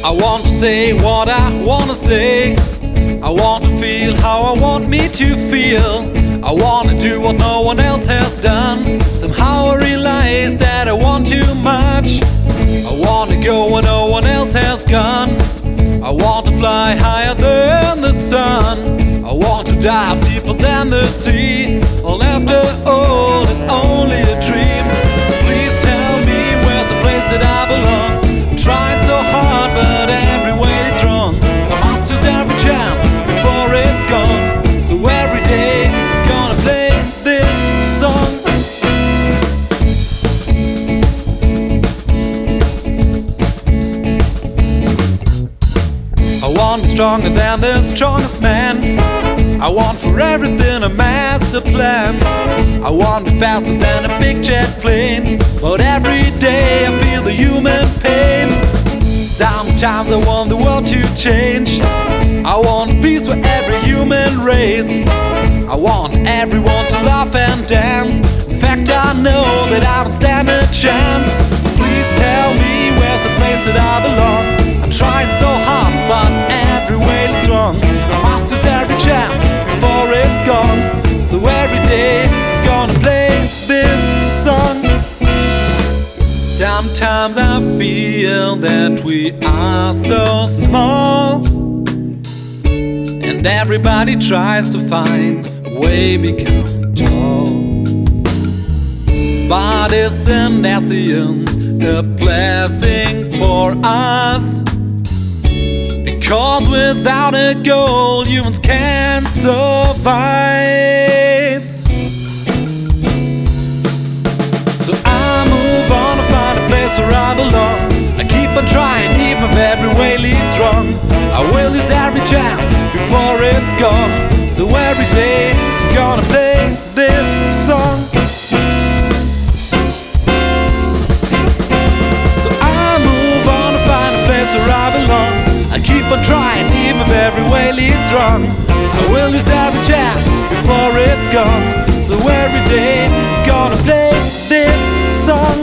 I want to say what I wanna say. I want to feel how I want me to feel. I wanna do what no one else has done. Somehow I realize that I want too much. I wanna go where no one else has gone. I want to fly higher than the sun. I want to dive deeper than the sea. Well, after all, it's only a dream. So please tell me where's the place that I belong. I'm trying so hard, but every way it's wrong. I must use every chance before it's gone. So every day I'm gonna play this song. I want to be stronger than the strongest man. I want for everything a master plan. I want to be faster than a big jet plane. But every day I feel the human pain. Sometimes I want the world to change. I want peace for every human race. I want everyone to laugh and dance. In fact, I know that I don't stand a chance. So please tell me where's the place that I belong. I'm trying so hard, but every way it's wrong. I must use every chance before it's gone. So every day I'm gonna play this song. Sometimes I feel that we are so small, and everybody tries to find a way become tall. But isn't essence a blessing for us? Because without a goal, humans can't survive. So I move on to find a place where I belong. I keep on trying, even if every way leads wrong. I will use every chance before it's gone. So every day I'm gonna play this song. So I move on to find a place where I belong. I keep on trying, even if every way leads wrong. I will use every chance before it's gone. So every day I'm gonna play this song.